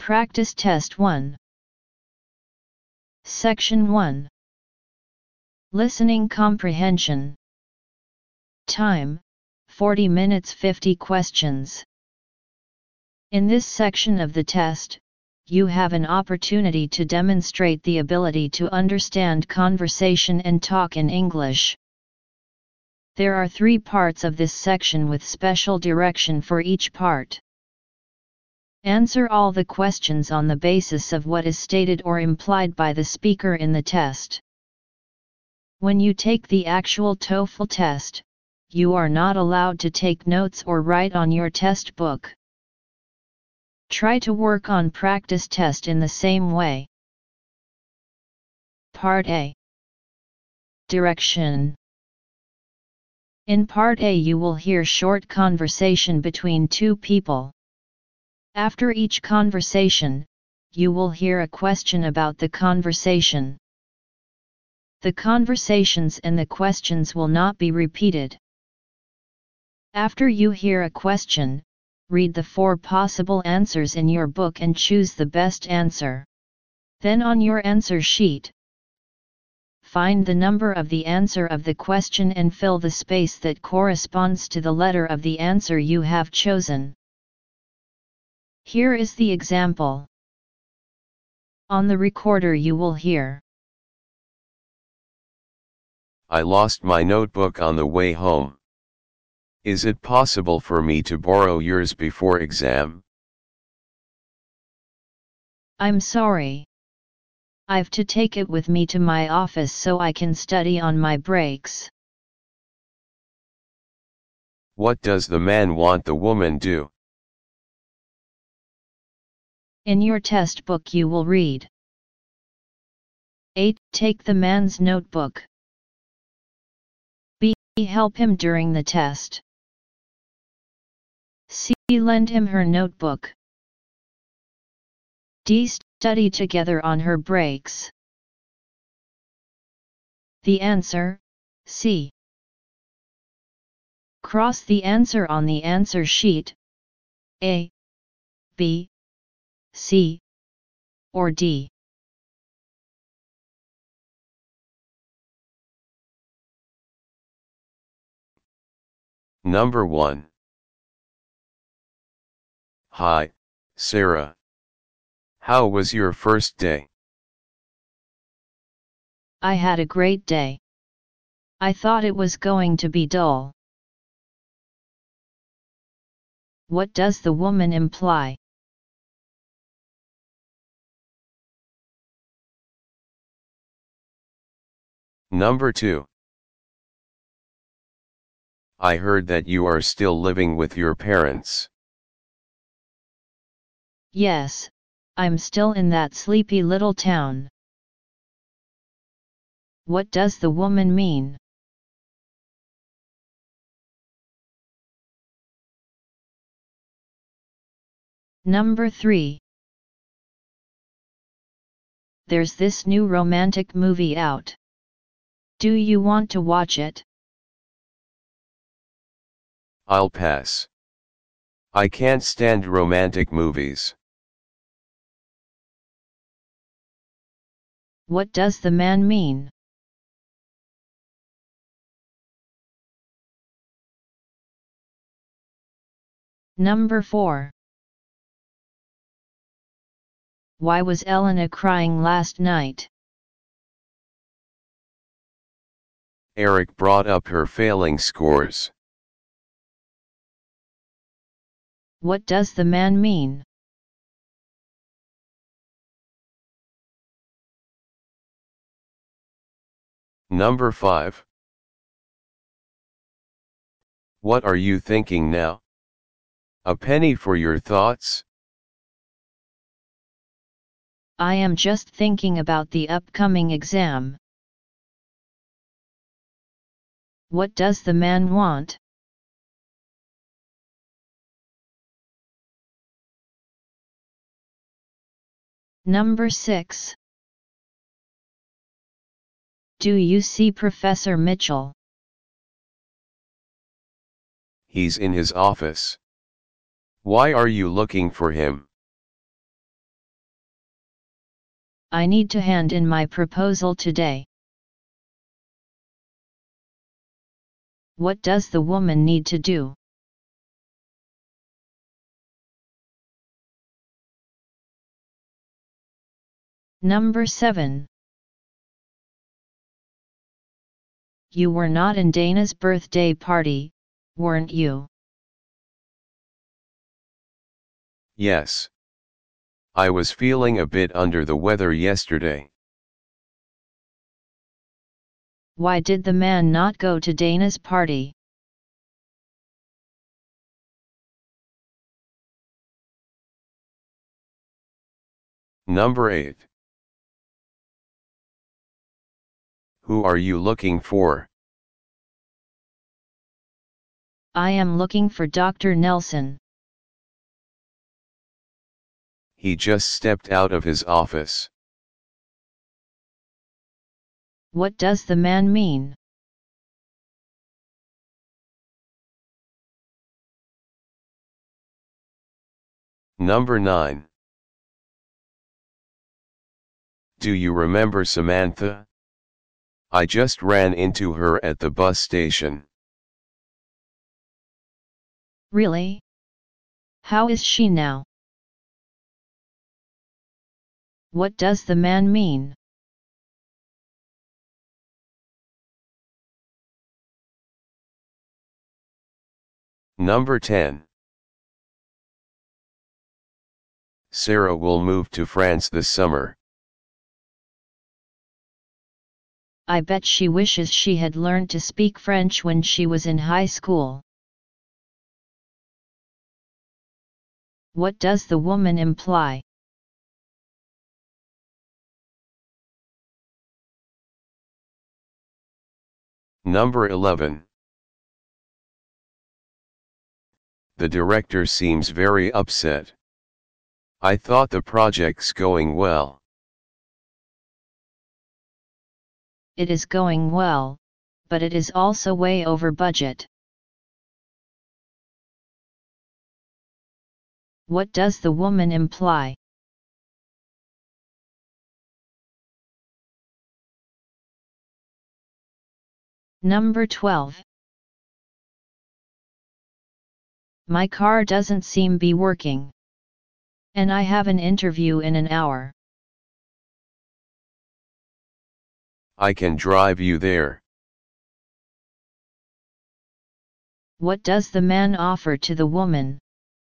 Practice Test 1. Section 1. Listening Comprehension. Time, 40 minutes 50 questions. In this section of the test, you have an opportunity to demonstrate the ability to understand conversation and talk in English. There are 3 parts of this section with special direction for each part. Answer all the questions on the basis of what is stated or implied by the speaker in the test. When you take the actual TOEFL test, you are not allowed to take notes or write on your test book. Try to work on practice test in the same way. Part A. Direction. In Part A you will hear short conversation between 2 people. After each conversation, you will hear a question about the conversation. The conversations and the questions will not be repeated. After you hear a question, read the 4 possible answers in your book and choose the best answer. Then on your answer sheet, find the number of the answer of the question and fill the space that corresponds to the letter of the answer you have chosen. Here is the example. On the recorder you will hear, I lost my notebook on the way home. Is it possible for me to borrow yours before exam? I'm sorry. I've to take it with me to my office so I can study on my breaks. What does the man want the woman do? In your test book you will read. 8. Take the man's notebook. B. Help him during the test. C. Lend him her notebook. D. Study together on her breaks. The answer, C. Cross the answer on the answer sheet, A, B, C, or D. Number 1. Hi, Sarah. How was your first day? I had a great day. I thought it was going to be dull. What does the woman imply? Number 2. I heard that you are still living with your parents. Yes, I'm still in that sleepy little town. What does the woman mean? Number 3. There's this new romantic movie out. Do you want to watch it? I'll pass. I can't stand romantic movies. What does the man mean? Number 4. Why was Elena crying last night? Eric brought up her failing scores. What does the man mean? Number 5. What are you thinking now? A penny for your thoughts? I am just thinking about the upcoming exam. What does the man want? Number 6. Do you see Professor Mitchell? He's in his office. Why are you looking for him? I need to hand in my proposal today. What does the woman need to do? Number 7. You were not in Dana's birthday party, weren't you? Yes. I was feeling a bit under the weather yesterday. Why did the man not go to Dana's party? Number 8. Who are you looking for? I am looking for Dr. Nelson. He just stepped out of his office. What does the man mean? Number 9. Do you remember Samantha? I just ran into her at the bus station. Really? How is she now? What does the man mean? Number 10. Sarah will move to France this summer. I bet she wishes she had learned to speak French when she was in high school. What does the woman imply? Number 11. The director seems very upset. I thought the project's going well. It is going well, but it is also way over budget. What does the woman imply? Number 12. My car doesn't seem be working. And I have an interview in an hour. I can drive you there. What does the man offer to the woman?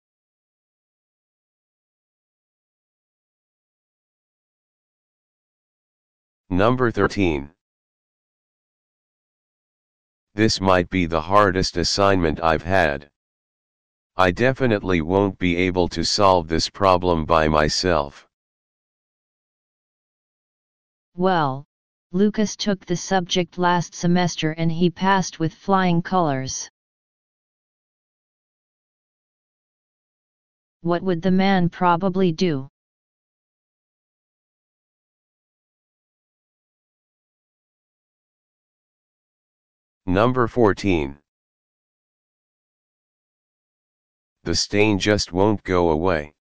Number 13. This might be the hardest assignment I've had. I definitely won't be able to solve this problem by myself. Well, Lucas took the subject last semester and he passed with flying colors. What would the man probably do? Number 14. The stain just won't go away.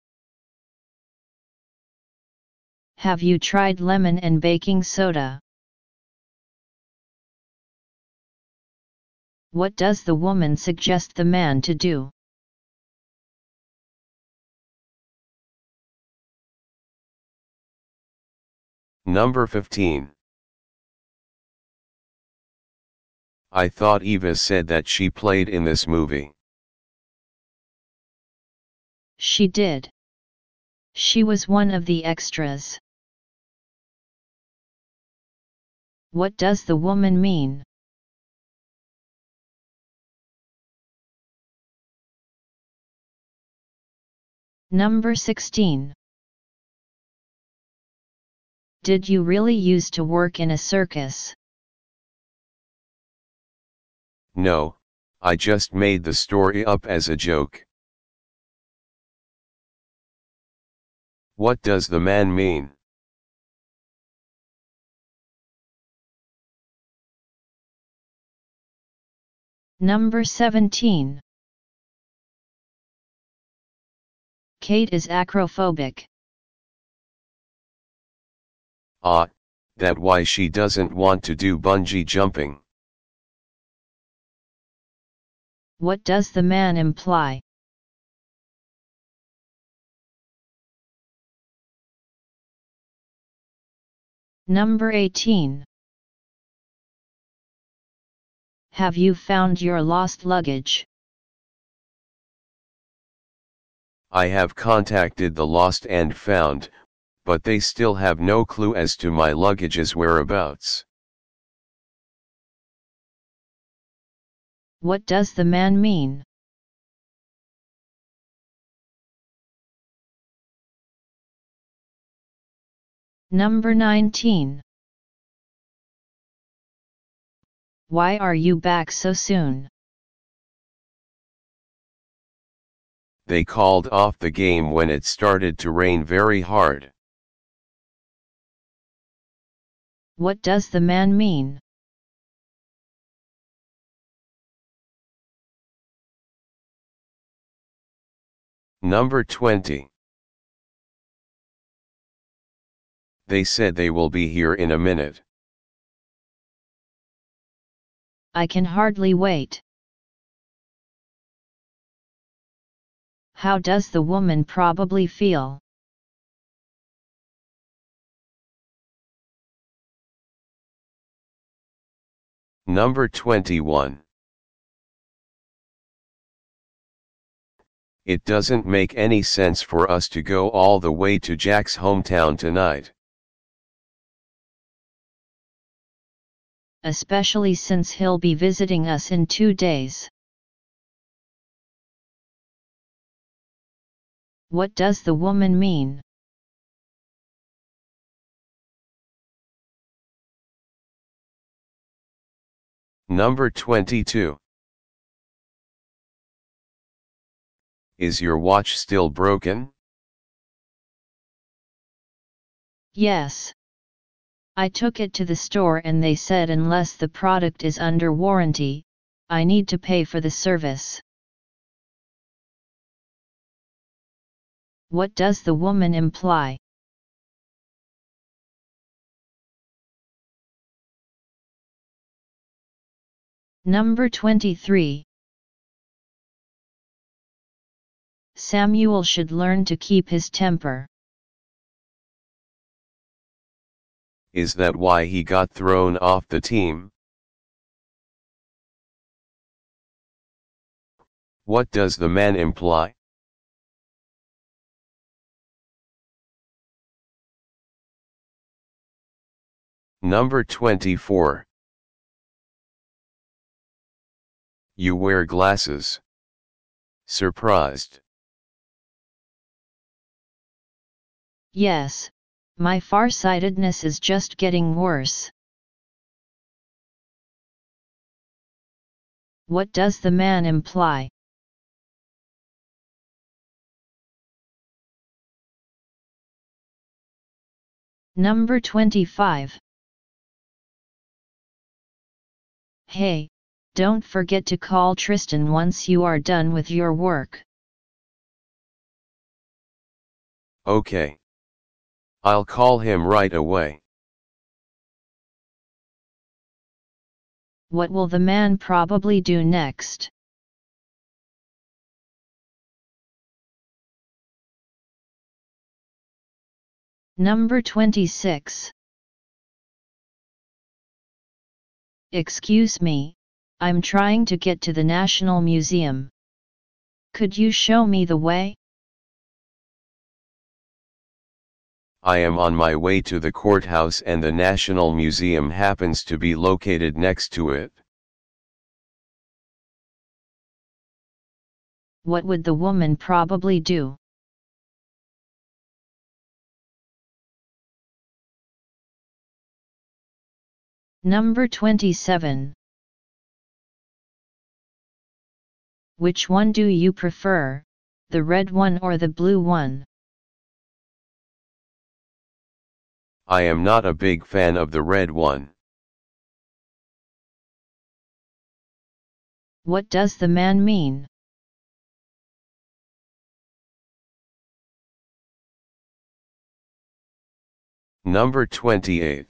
Have you tried lemon and baking soda? What does the woman suggest the man to do? Number 15. I thought Eva said that she played in this movie. She did. She was one of the extras. What does the woman mean? Number 16. Did you really used to work in a circus? No, I just made the story up as a joke. What does the man mean? Number 17. Kate is acrophobic. Ah, that why she doesn't want to do bungee jumping. What does the man imply? Number 18. Have you found your lost luggage? I have contacted the lost and found, but they still have no clue as to my luggage's whereabouts. What does the man mean? Number 19. Why are you back so soon? They called off the game when it started to rain very hard. What does the man mean? Number 20. They said they will be here in a minute. I can hardly wait. How does the woman probably feel? Number 21. It doesn't make any sense for us to go all the way to Jack's hometown tonight. Especially since he'll be visiting us in 2 days. What does the woman mean? Number 22. Is your watch still broken? Yes. I took it to the store and they said unless the product is under warranty, I need to pay for the service. What does the woman imply? Number 23. Samuel should learn to keep his temper. Is that why he got thrown off the team? What does the man imply? Number 24. You wear glasses. Surprised. Yes, my farsightedness is just getting worse. What does the man imply? Number 25. Hey, don't forget to call Tristan once you are done with your work. Okay. I'll call him right away. What will the man probably do next? Number 26. Excuse me, I'm trying to get to the National Museum. Could you show me the way? I am on my way to the courthouse and the National Museum happens to be located next to it. What would the woman probably do? Number 27. Which one do you prefer, the red one or the blue one? I am not a big fan of the red one. What does the man mean? Number 28.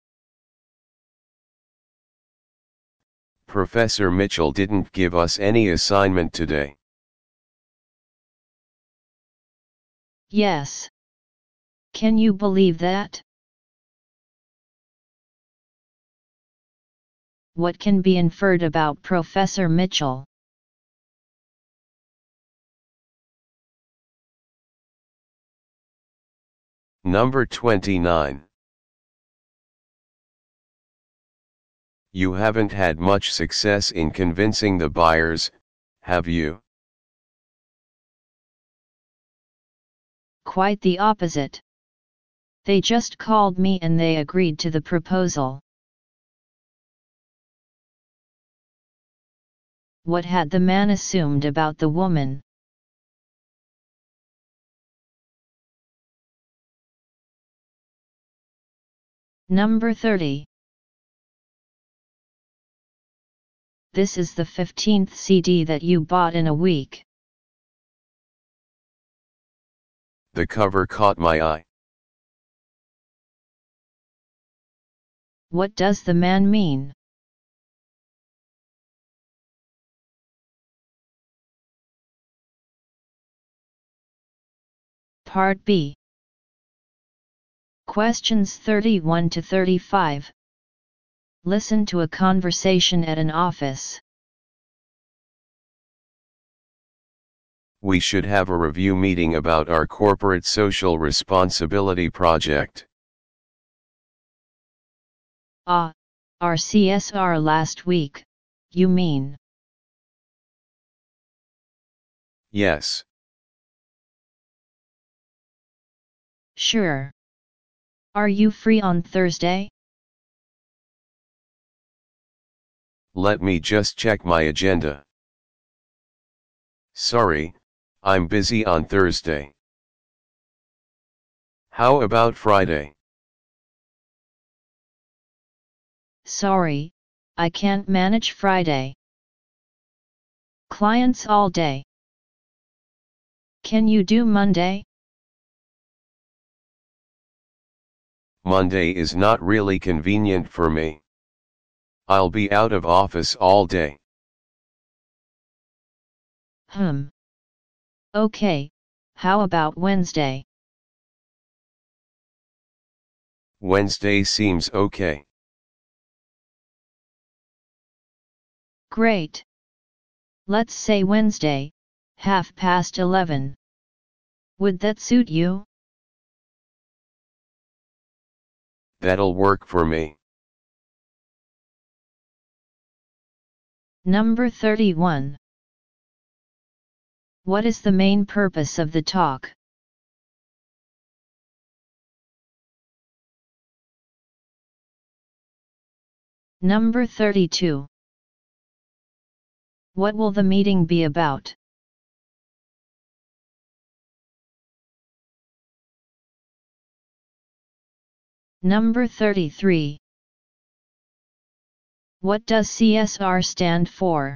Professor Mitchell didn't give us any assignment today. Yes. Can you believe that? What can be inferred about Professor Mitchell? Number 29. You haven't had much success in convincing the buyers, have you? Quite the opposite. They just called me and they agreed to the proposal. What had the man assumed about the woman? Number 30. This is the 15th CD that you bought in a week. The cover caught my eye. What does the man mean? Part B. Questions 31 to 35. Listen to a conversation at an office. We should have a review meeting about our corporate social responsibility project. Our CSR last week, you mean? Yes. Sure. Are you free on Thursday? Let me just check my agenda. Sorry, I'm busy on Thursday. How about Friday? Sorry, I can't manage Friday. Clients all day. Can you do Monday? Monday is not really convenient for me. I'll be out of office all day. Okay, how about Wednesday? Wednesday seems okay. Great. Let's say Wednesday, 11:30. Would that suit you? That'll work for me. Number 31. What is the main purpose of the talk? Number 32. What will the meeting be about? Number 33. What does CSR stand for?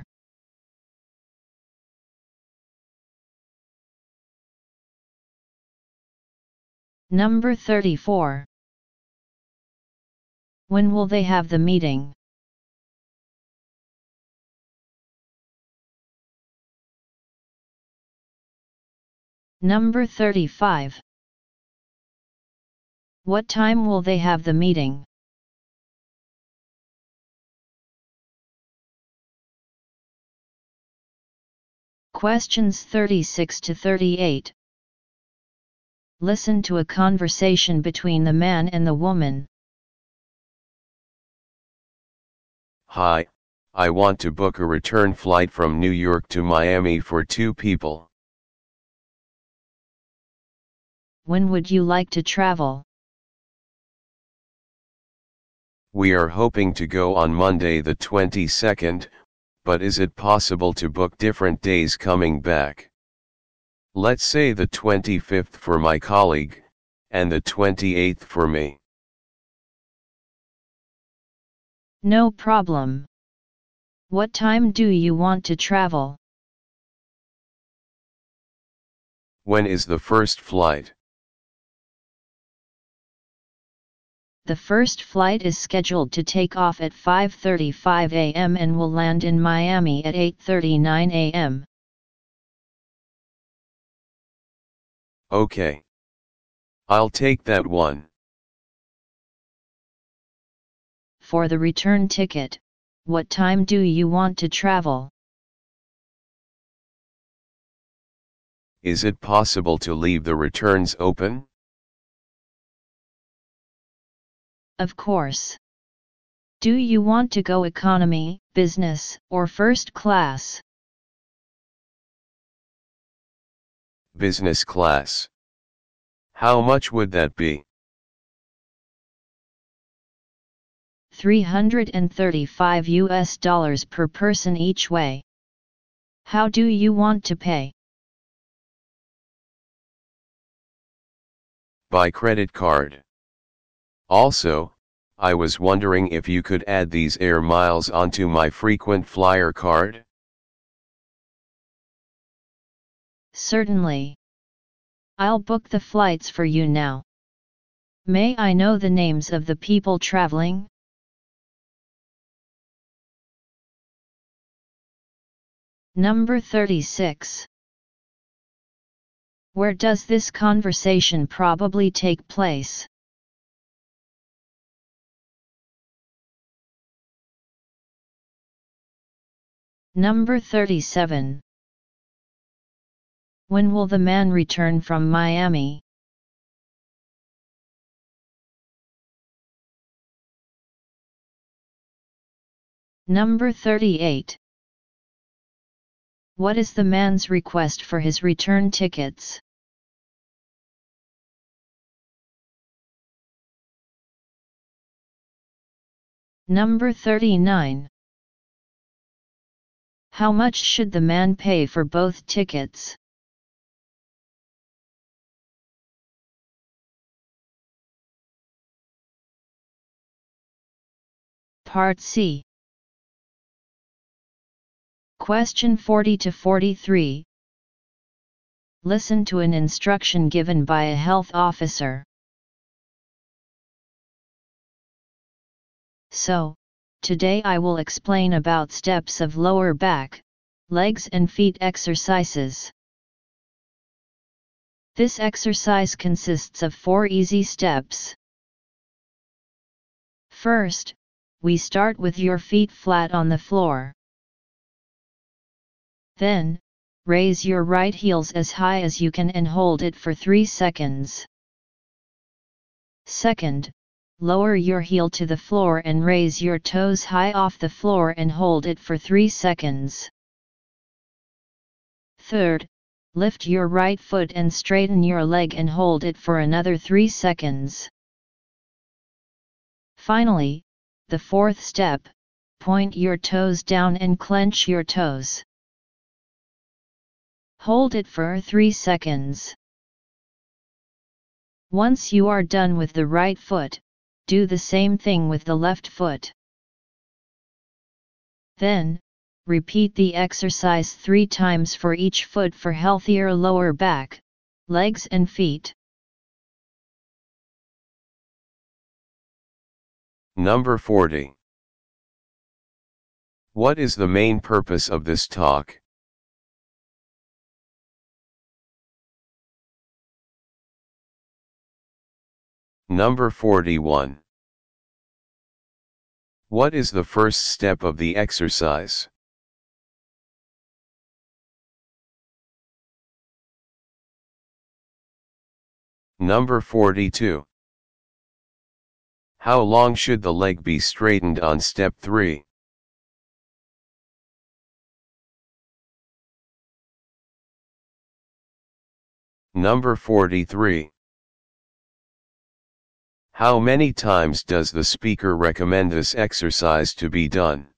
Number 34. When will they have the meeting? Number 35. What time will they have the meeting? Questions 36 to 38. Listen to a conversation between the man and the woman. Hi, I want to book a return flight from New York to Miami for 2 people. When would you like to travel? We are hoping to go on Monday the 22nd, but is it possible to book different days coming back? Let's say the 25th for my colleague, and the 28th for me. No problem. What time do you want to travel? When is the first flight? the first flight is scheduled to take off at 5:35 a.m. and will land in Miami at 8:39 a.m. Okay. I'll take that one. For the return ticket, what time do you want to travel? Is it possible to leave the returns open? Of course. Do you want to go economy, business, or first class? Business class. How much would that be? $335 per person each way. How do you want to pay? By credit card. Also, I was wondering if you could add these air miles onto my frequent flyer card? Certainly. I'll book the flights for you now. May I know the names of the people traveling? Number 36. Where does this conversation probably take place? Number 37. When will the man return from Miami? Number 38. What is the man's request for his return tickets? Number 39. How much should the man pay for both tickets? Part C. Question 40 to 43. Listen to an instruction given by a health officer. So, today I will explain about steps of lower back, legs and feet exercises. This exercise consists of 4 easy steps. First, we start with your feet flat on the floor. Then, raise your right heels as high as you can and hold it for 3 seconds. Second, lower your heel to the floor and raise your toes high off the floor and hold it for 3 seconds. Third, lift your right foot and straighten your leg and hold it for another 3 seconds. Finally, the fourth step, point your toes down and clench your toes. Hold it for 3 seconds. Once you are done with the right foot, do the same thing with the left foot. Then, repeat the exercise 3 times for each foot for healthier lower back, legs and feet. Number 40. What is the main purpose of this talk? Number 41. What is the first step of the exercise? Number 42. How long should the leg be straightened on step 3? Number 43. How many times does the speaker recommend this exercise to be done?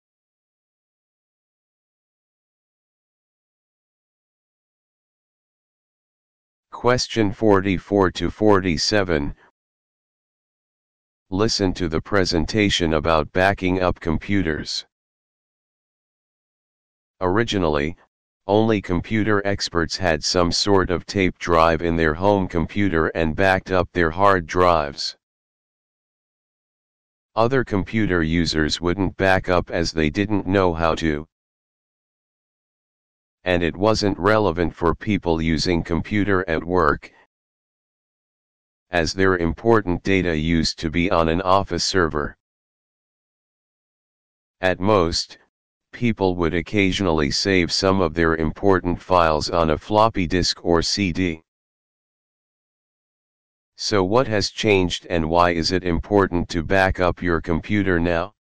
Question 44 to 47. Listen to the presentation about backing up computers. Originally, only computer experts had some sort of tape drive in their home computer and backed up their hard drives. Other computer users wouldn't back up as they didn't know how to. And it wasn't relevant for people using computer at work, as their important data used to be on an office server. At most, people would occasionally save some of their important files on a floppy disk or CD. So what has changed and why is it important to back up your computer now?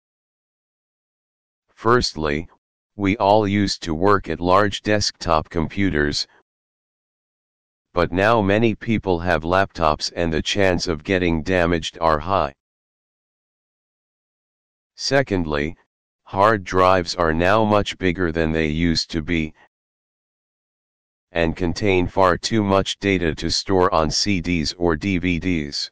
Firstly, we all used to work at large desktop computers, but now many people have laptops and the chance of getting damaged are high. Secondly, hard drives are now much bigger than they used to be, and contain far too much data to store on CDs or DVDs.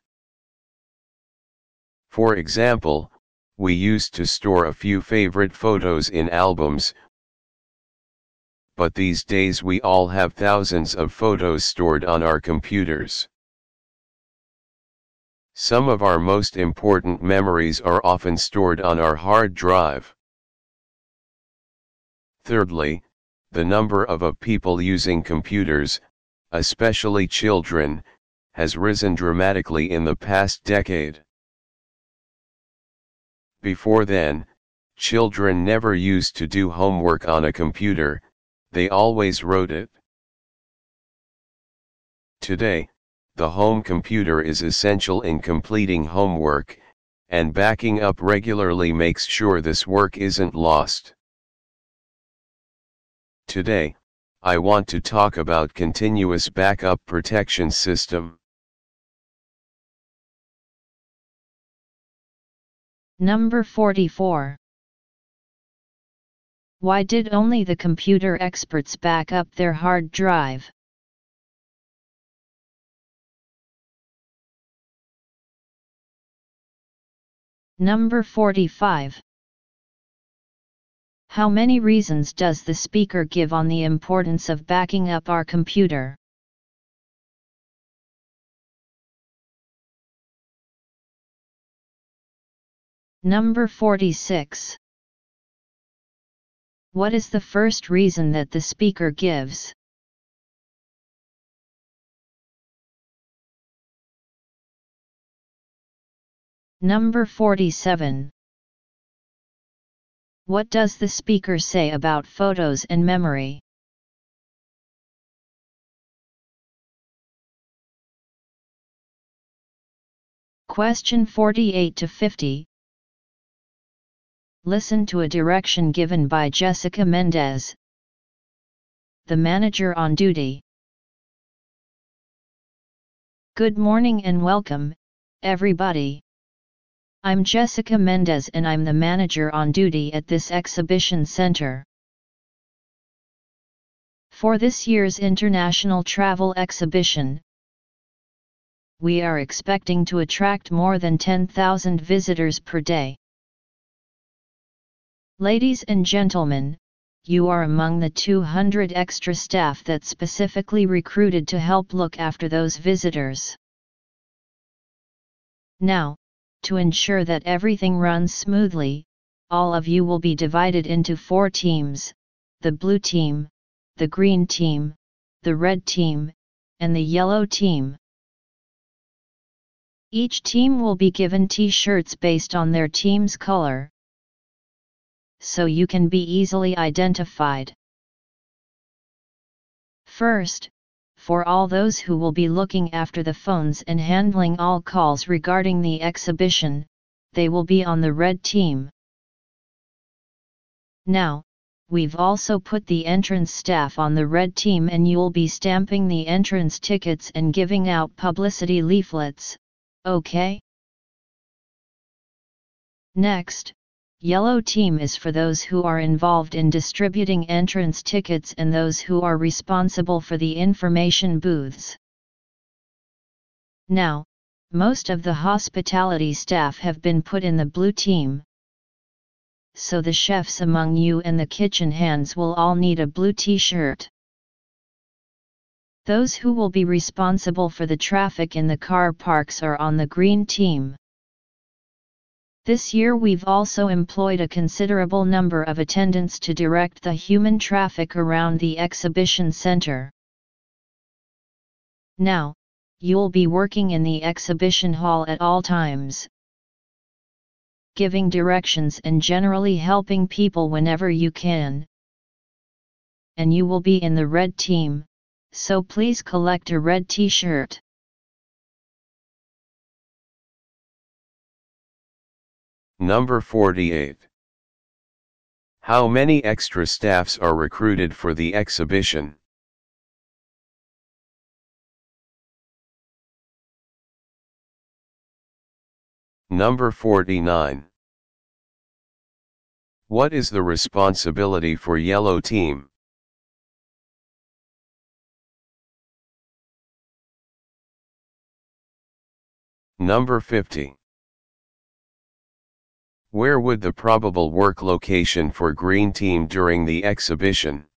For example, we used to store a few favorite photos in albums, but these days we all have thousands of photos stored on our computers. Some of our most important memories are often stored on our hard drive. Thirdly, the number of people using computers, especially children, has risen dramatically in the past decade. Before then, children never used to do homework on a computer, they always wrote it. Today, the home computer is essential in completing homework, and backing up regularly makes sure this work isn't lost. Today, I want to talk about continuous backup protection system. Number 44. Why did only the computer experts back up their hard drive? Number 45. How many reasons does the speaker give on the importance of backing up our computer? Number 46. What is the first reason that the speaker gives? Number 47. What does the speaker say about photos and memory? Question 48 to 50. Listen to a direction given by Jessica Mendez, the manager on duty. Good morning and welcome, everybody. I'm Jessica Mendez and I'm the manager on duty at this exhibition center. For this year's International Travel Exhibition, we are expecting to attract more than 10,000 visitors per day. Ladies and gentlemen, you are among the 200 extra staff that specifically recruited to help look after those visitors. Now, to ensure that everything runs smoothly, all of you will be divided into 4 teams, the blue team, the green team, the red team, and the yellow team. Each team will be given t-shirts based on their team's color, so you can be easily identified. First, for all those who will be looking after the phones and handling all calls regarding the exhibition, they will be on the red team. Now, we've also put the entrance staff on the red team and you'll be stamping the entrance tickets and giving out publicity leaflets, okay? Next, yellow team is for those who are involved in distributing entrance tickets and those who are responsible for the information booths. Now, most of the hospitality staff have been put in the blue team, so the chefs among you and the kitchen hands will all need a blue t-shirt. Those who will be responsible for the traffic in the car parks are on the green team. This year we've also employed a considerable number of attendants to direct the human traffic around the exhibition center. Now, you'll be working in the exhibition hall at all times, giving directions and generally helping people whenever you can. And you will be in the red team, so please collect a red t-shirt. Number 48. How many extra staffs are recruited for the exhibition? Number 49. What is the responsibility for yellow team? Number 50. Where would the probable work location for green team during the exhibition?